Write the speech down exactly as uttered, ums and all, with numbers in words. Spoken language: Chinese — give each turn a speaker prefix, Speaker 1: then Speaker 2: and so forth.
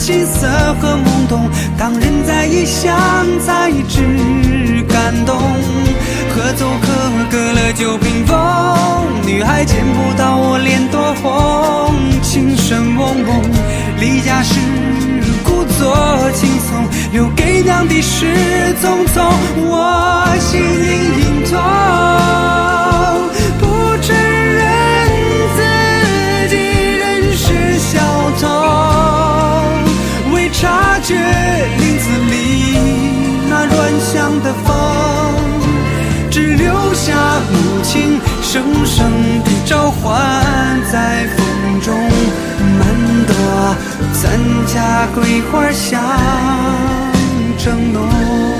Speaker 1: 青涩和懵懂，当人在异乡才知感动。合奏可隔了酒瓶风，女孩见不到我脸多红，情深嗡嗡，离家时故作轻松，留给娘的是匆匆。我心隐隐痛，不承认自己仍是小偷，未察觉林子里那软香的风，只留下母亲声声的召唤在风中。满朵咱家桂花香正浓。